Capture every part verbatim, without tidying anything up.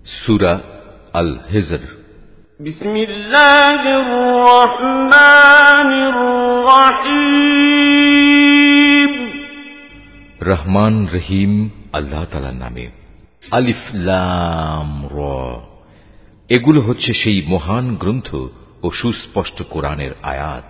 সূরা আল হিজর। বিসমিল্লাহির রহমানির রহিম। রহমান রহিম আল্লাহ তাআলার নামে। আলিফ লাম র। এগুলো হচ্ছে সেই মহান গ্রন্থ ও সুস্পষ্ট কোরআনের আয়াত।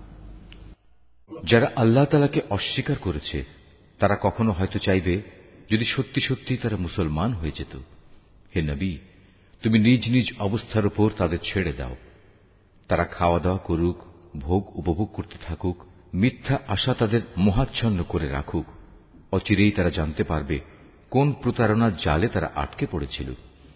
যারা আল্লাহ তাআলাকে অস্বীকার করেছে তারা কখনো হয়তো চাইবে যদি সত্যি সত্যি তারা মুসলমান হয়ে যেত। হে নবী, তুমি নিজ নিজ অবস্থার উপর তাদের ছেড়ে দাও। তারা খাওয়া দাওয়া করুক, ভোগ উপভোগ করতে থাকুক, মিথ্যা আশা তাদের মোহাচ্ছন্ন করে রাখুক। অচিরেই তারা জানতে পারবে কোন প্রতারণার জালে তারা আটকে পড়েছিল।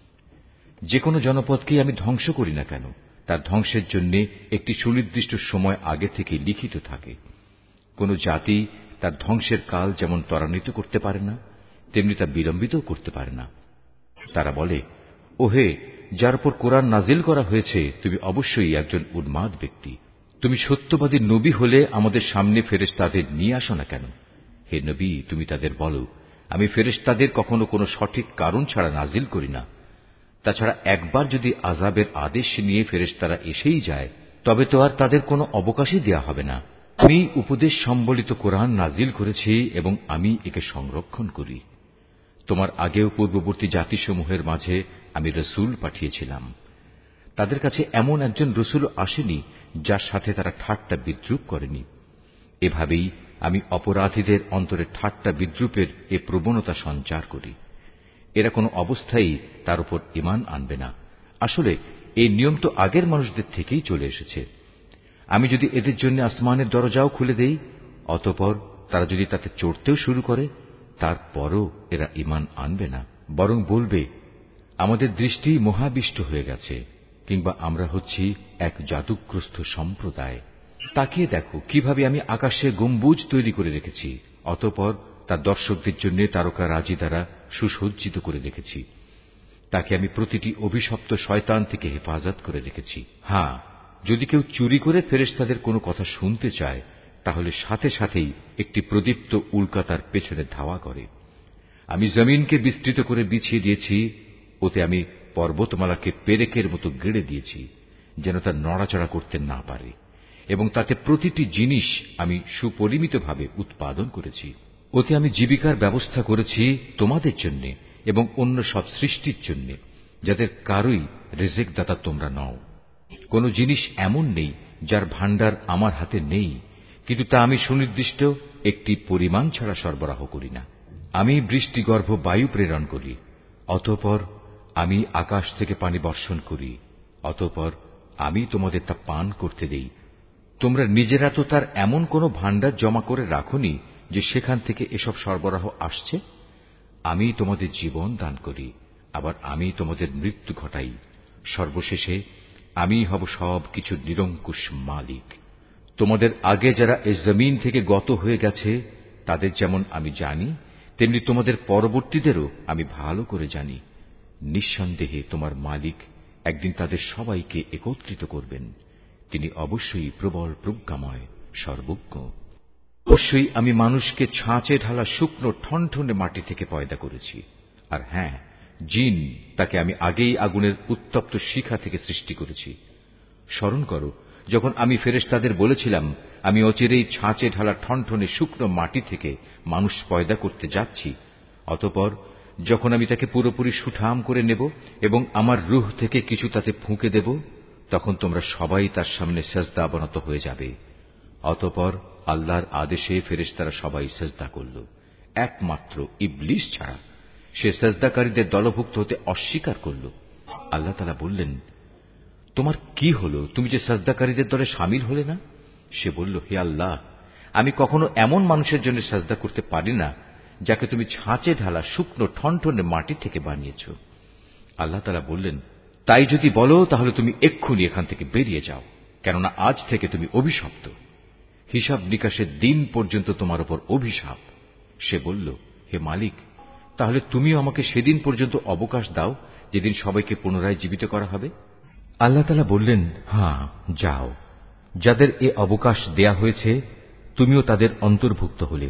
যে কোনো জনপদকেই আমি ধ্বংস করি না কেন, তার ধ্বংসের জন্য একটি সুনির্দিষ্ট সময় আগে থেকে লিখিত থাকে। কোন জাতি তার ধ্বংসের কাল যেমন ত্বরান্বিত করতে পারে না, তেমনি তা বিলম্বিতও করতে পারে না। তারা বলে, ওহে, যার উপর কোরআন নাজিল করা হয়েছে তুমি অবশ্যই একজন উন্মাদ ব্যক্তি। তুমি সত্যবাদী নবী হলে আমাদের সামনে ফেরেশতাদের নিয়ে আসো না কেন? হে নবী, তুমি তাদের বলো, আমি ফেরেশতাদের কখনো কোনো সঠিক কারণ ছাড়া নাজিল করি না। তাছাড়া একবার যদি আযাবের আদেশ নিয়ে ফেরেশতারা এসেই যায়, তবে তো আর তাদের কোনো অবকাশই দেয়া হবে না। আমি উপদেশ সম্বলিত কোরআন নাজিল করেছি এবং আমি একে সংরক্ষণ করি। তোমার আগেও পূর্ববর্তী জাতিসমূহের মাঝে আমি রসুল পাঠিয়েছিলাম। তাদের কাছে এমন একজন রসুল আসেনি যার সাথে তারা ঠাট্টা বিদ্রুপ করেনি। এভাবেই আমি অপরাধীদের অন্তরে ঠাট্টা বিদ্রুপের এ প্রবণতা সঞ্চার করি। এরা কোনো অবস্থায় তার উপর ঈমান আনবে না। আসলে এই নিয়ম তো আগের মানুষদের থেকেই চলে এসেছে। আমি যদি এদের জন্য আসমানের দরজাও খুলে দেই, অতঃপর তারা যদি তাতে চড়তেও শুরু করে, তারপরও এরা ঈমান আনবে না। বরং বলবে, আমাদের দৃষ্টি মোহাবিষ্ট হয়ে গেছে, কিংবা আমরা হচ্ছি এক জাদুগ্রস্ত সম্প্রদায়। তাকিয়ে দেখো কিভাবে আমি আকাশে গম্বুজ তৈরি করে রেখেছি, অতঃপর তার দর্শকদের জন্য তারকা রাজি দ্বারা সুসজ্জিত করে রেখেছি। তাকে আমি প্রতিটি অভিশপ্ত শয়তান থেকে হেফাজত করে রেখেছি। হ্যাঁ, যদি কেউ চুরি করে ফেরেশতাদের কোনো কথা শুনতে চায়, তাহলে সাথে সাথেই একটি প্রদীপ্ত উল্কা তার পেছনে ধাওয়া করে। আমি জমিনকে বিস্তৃত করে বিছিয়ে দিয়েছি, ওতে আমি পর্বতমালাকে পেরেকের মতো গেড়ে দিয়েছি, যেন তা নড়াচড়া করতে না পারে, এবং তাতে প্রতিটি জিনিস আমি সুপরিমিতভাবে উৎপাদন করেছি। ওতে আমি জীবিকার ব্যবস্থা করেছি তোমাদের জন্য এবং অন্য সব সৃষ্টির জন্য, যাদের কারোই রিজিক দাতা তোমরা নও। কোন জিনিস এমন নেই যার ভাণ্ডার আমার হাতে নেই, কিন্তু তা আমি সুনির্দিষ্ট একটি পরিমাণ ছাড়া সরবরাহ করি না। আমি বৃষ্টিগর্ভ বায়ু প্রেরণ করি, অতঃপর আমি আকাশ থেকে পানি বর্ষণ করি, অতঃপর আমি তোমাদের তা পান করতে দেই। তোমরা নিজেরা তো তার এমন কোন ভাণ্ডার জমা করে রাখোনি যে সেখান থেকে এসব সরবরাহ আসছে। আমি তোমাদের জীবন দান করি, আবার আমি তোমাদের মৃত্যু ঘটাই। সর্বশেষে আমি হব সব কিছুর নিরঙ্কুশ মালিক। তোমাদের আগে যারা এই জমিন থেকে গত হয়ে গেছে তাদের যেমন আমি জানি, তেমনি তোমাদের পরবর্তীদেরও আমি ভালো করে জানি। নিঃসন্দেহে তোমার মালিক একদিন তাদের সবাইকে একত্রিত করবেন। তিনি অবশ্যই প্রবল প্রজ্ঞাময়, সর্বজ্ঞ। অবশ্যই আমি মানুষকে ছাঁচে ঢালা শুকনো ঠনঠনে মাটি থেকে পয়দা করেছি। আর হ্যাঁ, জিন তাকে আমি আগেই আগুনের উত্তপ্ত শিখা থেকে সৃষ্টি করেছি। স্মরণ করো, যখন আমি ফেরেশতাদের বলেছিলাম আমি অচিরেই ছাঁচে ঢালা ঠনঠনে শুকনো মাটি থেকে মানুষ পয়দা করতে যাচ্ছি, অতঃপর যখন আমি তাকে পুরোপুরি সুঠাম করে নেব এবং আমার রূহ থেকে কিছু তাতে ফুঁকে দেব, তখন তোমরা সবাই তার সামনে সেজদা অবনত হয়ে যাবে। অতঃপর আল্লাহর আদেশে ফেরেশতারা সবাই সেজদা করল, একমাত্র ইবলিস ছাড়া। সে সেজদাকারীদের দলভুক্ত হতে অস্বীকার করল। আল্লাহ তাআলা বললেন, তোমার কি হলো, তুমি যে সেজদাকারীদের দলে শামিল হলে না? সে বলল, হে আল্লাহ, আমি কখনো এমন মানুষের জন্য সেজদা করতে পারি না যাকে তুমি ছাঁচে ঢালা শুকনো ঠনঠনে মাটি থেকে বানিয়েছ। আল্লাহ তাআলা বললেন, তাই যদি বলো তাহলে তুমি এক্ষুনি এখান থেকে বেরিয়ে যাও, কেননা আজ থেকে তুমি অভিশপ্ত। হিসাব নিকাশের দিন পর্যন্ত তোমার উপর অভিশাপ। সে বলল, হে মালিক, তাহলে তুমিও আমাকে সেদিন পর্যন্ত অবকাশ দাও যেদিন সবাইকে পুনরায় জীবিত করা হবে। আল্লাহ তাআলা বললেন, হ্যাঁ, যাও। যাদের এ অবকাশ দেয়া হয়েছে তুমিও তাদের অন্তর্ভুক্ত হলে।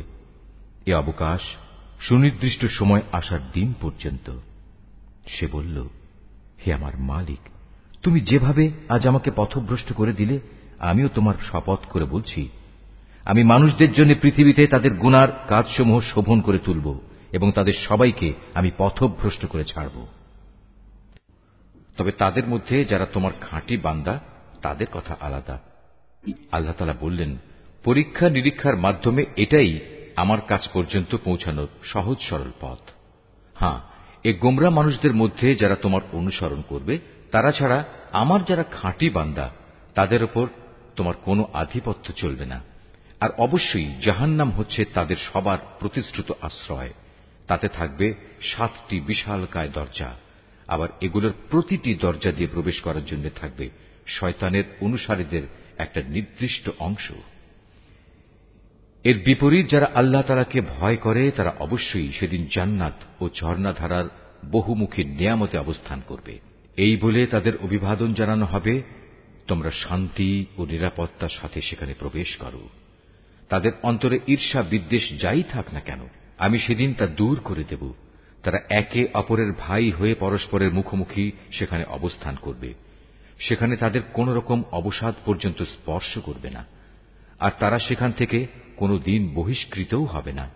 এ অবকাশ সুনির্দিষ্ট সময় আসার দিন পর্যন্ত। সে বলল, হে আমার মালিক, তুমি যেভাবে আজ আমাকে পথভ্রষ্ট করে দিলে, আমিও তোমার শপথ করে বলছি, আমি মানুষদের জন্য পৃথিবীতে তাদের গুনার কাজসমূহ শোভন করে তুলব এবং তাদের সবাইকে আমি পথভ্রষ্ট করে ছাড়ব। তবে তাদের মধ্যে যারা তোমার খাঁটি বান্দা, তাদের কথা আলাদা। আল্লাহ তাআলা বললেন, পরীক্ষা নিরীক্ষার মাধ্যমে এটাই আমার কাছ পর্যন্ত পৌঁছানোর সহজ সরল পথ। হ্যাঁ, এই গোমরা মানুষদের মধ্যে যারা তোমার অনুসরণ করবে, তারা ছাড়া আমার যারা খাঁটি বান্দা, তাদের উপর তোমার কোনো আধিপত্য চলবে না। আর অবশ্যই জাহান্নাম হচ্ছে তাদের সবার প্রতিশ্রুত আশ্রয়। তাতে থাকবে সাতটি বিশালকায় দরজা। আবার এগুলোর প্রতিটি দরজা দিয়ে প্রবেশ করার জন্য থাকবে শয়তানের অনুসারীদের একটা নির্দিষ্ট অংশ। এর বিপরীত যারা আল্লাহ তাআলাকে ভয় করে, তারা অবশ্যই সেদিন জান্নাত ও ঝর্ণাধারার বহুমুখী নিয়ামতে অবস্থান করবে। এই বলে তাদের অভিবাদন জানানো হবে, তোমরা শান্তি ও নিরাপত্তার সাথে সেখানে প্রবেশ করো। তাদের অন্তরে ঈর্ষা বিদ্বেষ যাই থাক না কেন, আমি সেদিন তা দূর করে দেব। তারা একে অপরের ভাই হয়ে পরস্পরের মুখোমুখি সেখানে অবস্থান করবে। সেখানে তাদের কোন রকম অবসাদ পর্যন্ত স্পর্শ করবে না, আর তারা সেখান থেকে কোনো দিন বহিষ্কৃতও হবে না।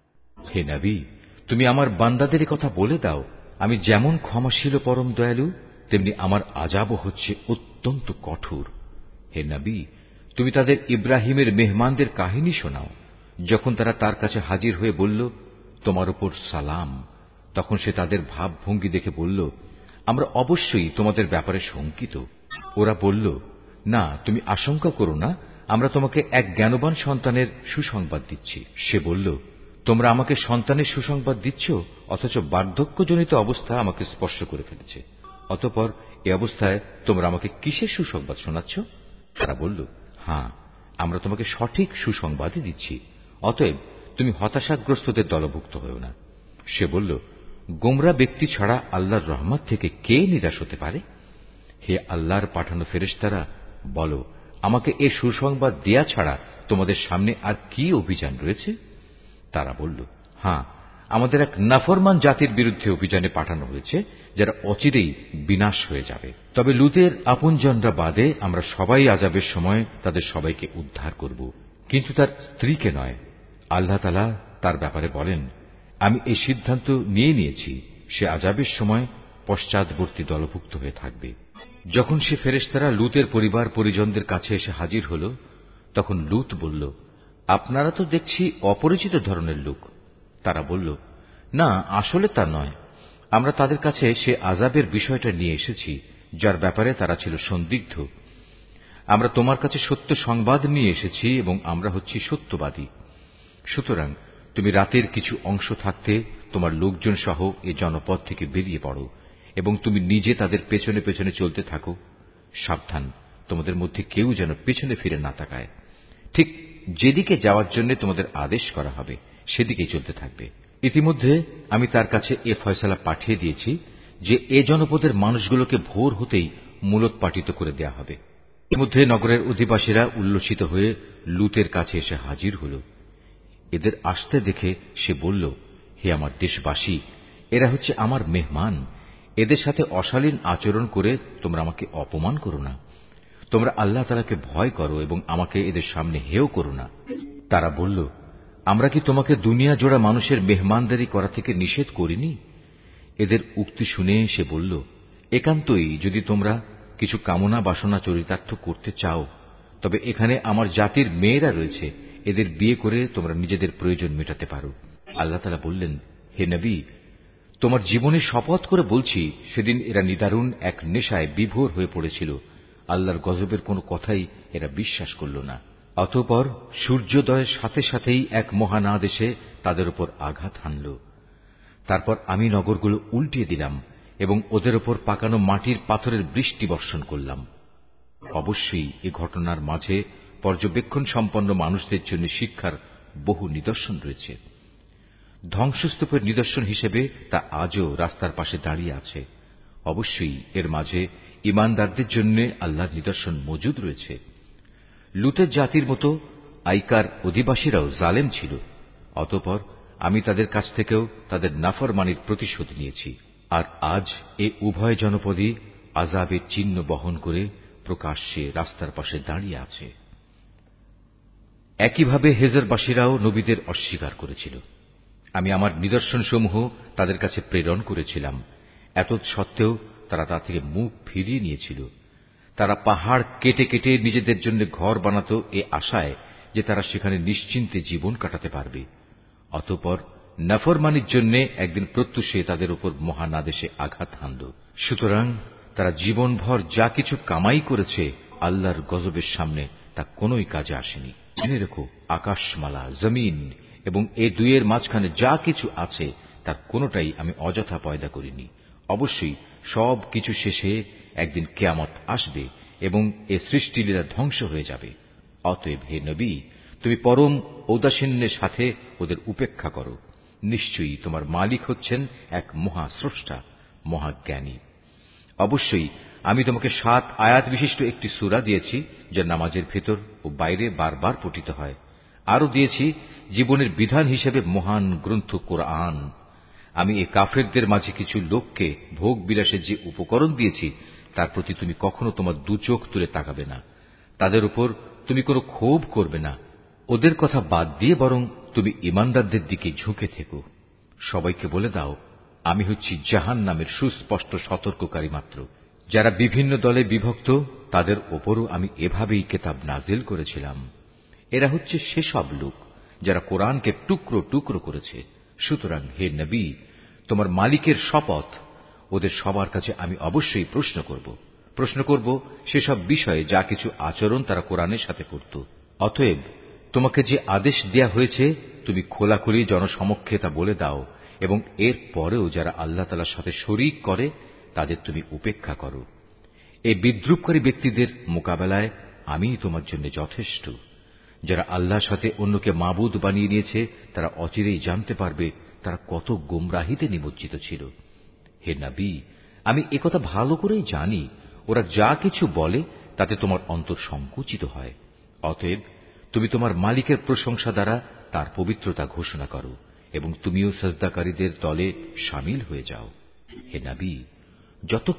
হে নবী, তুমি আমার বান্দাদের কথা বলে দাও, আমি যেমন ক্ষমাশীল ও পরম দয়ালু, তেমনি আমার আযাবও হচ্ছে অত্যন্ত কঠোর। হে নবী, তুমি তাদের ইব্রাহিমের মেহমানদের কাহিনী শোনাও। যখন তারা তার কাছে হাজির হয়ে বলল, তোমার উপর সালাম, তখন সে তাদের ভাবভঙ্গি দেখে বলল, আমরা অবশ্যই তোমাদের ব্যাপারে শঙ্কিত। ওরা বলল, না, তুমি আশঙ্কা করো না, আমরা তোমাকে এক জ্ঞানবান সন্তানের সুসংবাদ দিচ্ছি। সে বলল, তোমরা আমাকে সন্তানের সুসংবাদ দিচ্ছ, অথচ বার্ধক্যজনিত অবস্থা আমাকে স্পর্শ করে ফেলেছে। অতঃপর এ অবস্থায় তোমরা আমাকে কিসের সুসংবাদ শোনাচ্ছ? তারা বলল, হ্যাঁ, আমরা তোমাকে সঠিক সুসংবাদই দিচ্ছি, অতএব তুমি হতাশাগ্রস্তদের দলভুক্ত হও না। সে বলল, গোমরা ব্যক্তি ছাড়া আল্লাহর রহমত থেকে কে নিরাশ হতে পারে? হে আল্লাহর পাঠানো ফেরেশতারা, বলো, আমাকে এ সুসংবাদ দেয়া ছাড়া তোমাদের সামনে আর কি অভিযান রয়েছে? তারা বলল, হ্যাঁ, আমাদের এক নাফরমান জাতির বিরুদ্ধে অভিযানে পাঠানো হয়েছে, যারা অচিরেই বিনাশ হয়ে যাবে। তবে লুতের আপনজনরা বাদে আমরা সবাই আযাবের সময় তাদের সবাইকে উদ্ধার করব, কিন্তু তার স্ত্রীকে নয়। আল্লাহ তাআলা তার ব্যাপারে বলেন, আমি এই সিদ্ধান্ত নিয়ে নিয়েছি, সে আযাবের সময় পশ্চাৎবর্তী দলভুক্ত হয়ে থাকবে। যখন সে ফেরেশতারা লুতের পরিবার পরিজনদের কাছে এসে হাজির হল, তখন লুত বলল, আপনারা তো দেখছি অপরিচিত ধরনের লোক। তারা বলল, না, আসলে তা নয়, আমরা তাদের কাছে সে আযাবের বিষয়টা নিয়ে এসেছি, যার ব্যাপারে তারা ছিল সন্দিগ্ধ। আমরা তোমার কাছে সত্য সংবাদ নিয়ে এসেছি এবং আমরা হচ্ছি সত্যবাদী। সুতরাং তুমি রাতের কিছু অংশ থাকতে তোমার লোকজন সহ এ জনপদ থেকে বেরিয়ে পড়ো এবং তুমি নিজে তাদের পেছনে পেছনে চলতে থাকো। সাবধান, তোমাদের মধ্যে কেউ যেন পেছনে ফিরে না তাকায়। ঠিক যেদিকে যাওয়ার জন্য তোমাদের আদেশ করা হবে সেদিকেই চলতে থাকবে। ইতিমধ্যে আমি তার কাছে এ ফয়সালা পাঠিয়ে দিয়েছি যে এ জনপদের মানুষগুলোকে ভোর হতেই মূলোৎপাটিত করে দেয়া হবে। ইতিমধ্যে নগরের অধিবাসীরা উল্লসিত হয়ে লুতের কাছে এসে হাজির হল। এদের আসতে দেখে সে বলল, হে আমার দেশবাসী, এরা হচ্ছে আমার মেহমান। এদের সাথে অশালীন আচরণ করে তোমরা আমাকে অপমান করো না। তোমরা আল্লাহ তাআলাকে ভয় করো এবং আমাকে এদের সামনে হেয় করো না। তারা বলল, আমরা কি তোমাকে দুনিয়া জোড়া মানুষের মেহমানদারি করা থেকে নিষেধ করিনি? এদের উক্তি শুনে সে বলল, একান্তই যদি তোমরা কিছু কামনা বাসনা চরিতার্থ করতে চাও, তবে এখানে আমার জাতির মেয়েরা রয়েছে, এদের বিয়ে করে তোমরা নিজেদের প্রয়োজন মেটাতে পারো। আল্লাহ তাআলা বললেন, হে নবী, তোমার জীবনে শপথ করে বলছি, সেদিন এরা নিদারুণ এক নেশায় বিভোর হয়ে পড়েছিল। আল্লাহর গজবের কোনো কথাই এরা বিশ্বাস করল না। অতঃপর সূর্যোদয়ের সাথে সাথেই এক মহানাদ এসে তাদের উপর আঘাত হানল। তারপর আমি নগরগুলো উল্টিয়ে দিলাম এবং ওদের উপর পাকানো মাটির পাথরের বৃষ্টি বর্ষণ করলাম। অবশ্যই এ ঘটনার মাঝে পর্যবেক্ষণ সম্পন্ন মানুষদের জন্য শিক্ষার বহু নিদর্শন রয়েছে। ধ্বংসস্তূপের নিদর্শন হিসেবে তা আজও রাস্তার পাশে দাঁড়িয়ে আছে। অবশ্যই এর মাঝে ঈমানদারদের জন্য আল্লাহর নিদর্শন মজুদ রয়েছে। লুতের জাতির মতো আইকার অধিবাসীরাও জালেম ছিল। অতঃপর আমি তাদের কাছ থেকেও তাদের নাফরমানির প্রতিশোধ নিয়েছি। আর আজ এ উভয় জনপদই আযাবের চিহ্ন বহন করে প্রকাশ্যে রাস্তার পাশে দাঁড়িয়ে আছে। একইভাবে হেজরবাসীরাও নবীদের অস্বীকার করেছিল। আমি আমার নিদর্শনসমূহ তাদের কাছে প্রেরণ করেছিলাম, এতৎসত্ত্বেও তারা তা থেকে মুখ ফিরিয়ে নিয়েছিল। তারা পাহাড় কেটে কেটে নিজেদের জন্য ঘর বানাতো এ আশায় যে তারা সেখানে নিশ্চিন্তে জীবন কাটাতে পারবে। অতঃপর নাফরমানির জন্য একদিন প্রত্যুষে তাদের উপর মহান আদেশে আঘাত হানল। সুতরাং তারা জীবনভর যা কিছু কামাই করেছে আল্লাহর গজবের সামনে তা কোনোই কাজে আসেনি। জেনে রেখো, আকাশমালা, জমিন এবং এ দুইয়ের মাঝখানে যা কিছু আছে তার কোনোটাই আমি অযথা পয়দা করিনি। অবশ্যই সব কিছু শেষে একদিন কিয়ামত আসবে এবং এ সৃষ্টিলীলা ধ্বংস হয়ে যাবে। অতএব হে নবী, তুমি পরম ঔদাসীন্যের সাথে ওদের উপেক্ষা করো। নিশ্চয়ই তোমার মালিক হচ্ছেন এক মহাস্রষ্টা, মহাজ্ঞানী। অবশ্যই আমি তোমাকে সাত আয়াত বিশিষ্ট একটি সূরা দিয়েছি, যা নামাজের ভেতর ও বাইরে বারবার পঠিত হয়। আরো দিয়েছি জীবনের বিধান হিসেবে মহান গ্রন্থ কোরআন। আমি এ কাফেরদের মাঝে কিছু লোককে ভোগ বিলাসের যে উপকরণ দিয়েছি তার প্রতি তুমি কখনো তোমার দু চোখ তুলে তাকাবে না। তাদের উপর তুমি কোনো ক্ষোভ করবে না। ওদের কথা বাদ দিয়ে বরং তুমি ঈমানদারদের দিকে ঝুঁকে থেকো। সবাইকে বলে দাও, আমি হচ্ছি জাহান্নামের সুস্পষ্ট সতর্ককারী মাত্র। যারা বিভিন্ন দলে বিভক্ত তাদের ওপরও আমি এভাবেই কিতাব নাজিল করেছিলাম। এরা হচ্ছে সেসব লোক যারা কোরআনকে টুকরো টুকরো করেছে। সুতরাং হে নবী, তোমার মালিকের শপথ, ওদের সবার কাছে আমি অবশ্যই প্রশ্ন করব প্রশ্ন করব সেসব বিষয়ে যা কিছু আচরণ তারা কোরআনের সাথে করত। অতএব তোমাকে যে আদেশ দেয়া হয়েছে তুমি খোলাখুলি জনসমক্ষে তা বলে দাও, এবং এর পরেও যারা আল্লাহ তাআলার সাথে শরীক করে তাদের তুমি উপেক্ষা করো। এই বিদ্রুপকারী ব্যক্তিদের মোকাবেলায় আমিই তোমার জন্য যথেষ্ট। যারা আল্লাহর সাথে অন্যকে মাবুদ বানিয়ে নিয়েছে তারা অচিরেই জানতে পারবে তারা কত গোমরাহিতে নিমজ্জিত ছিল। হে নবী, আমি একথা ভালো করেই জানি ওরা যা কিছু বলে তাতে তোমার অন্তর সংকুচিত হয়। অতএব তুমি তোমার মালিকের প্রশংসা দ্বারা তার পবিত্রতা ঘোষণা করো এবং তুমিও সাজদাকারীদের দলে শামিল হয়ে যাও। হে নবী, যত